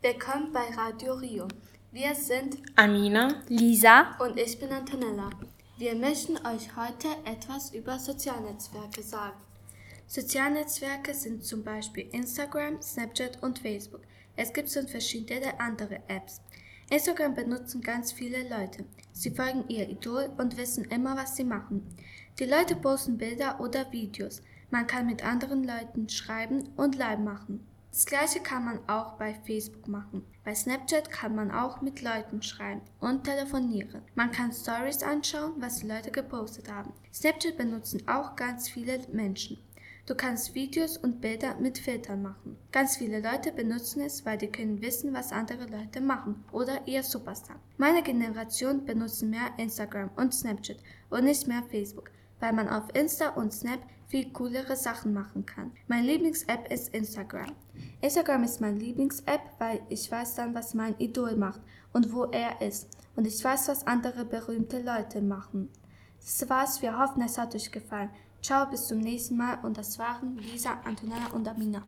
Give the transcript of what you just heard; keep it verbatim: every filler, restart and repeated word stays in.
Willkommen bei Radio Rio. Wir sind Amina, Lisa und ich bin Antonella. Wir möchten euch heute etwas über Sozialnetzwerke sagen. Sozialnetzwerke sind zum Beispiel Instagram, Snapchat und Facebook. Es gibt schon verschiedene andere Apps. Instagram benutzen ganz viele Leute. Sie folgen ihr Idol und wissen immer, was sie machen. Die Leute posten Bilder oder Videos. Man kann mit anderen Leuten schreiben und Live machen. Das gleiche kann man auch bei Facebook machen. Bei Snapchat kann man auch mit Leuten schreiben und telefonieren. Man kann Stories anschauen, was die Leute gepostet haben. Snapchat benutzen auch ganz viele Menschen. Du kannst Videos und Bilder mit Filtern machen. Ganz viele Leute benutzen es, weil die können wissen, was andere Leute machen oder ihr Superstar. Meine Generation benutzt mehr Instagram und Snapchat und nicht mehr Facebook, weil man auf Insta und Snap viel coolere Sachen machen kann. Meine Lieblings-App ist Instagram. Instagram ist meine Lieblings-App, weil ich weiß dann, was mein Idol macht und wo er ist. Und ich weiß, was andere berühmte Leute machen. Das war's, wir hoffen, es hat euch gefallen. Ciao, bis zum nächsten Mal und das waren Lisa, Antonella und Amina.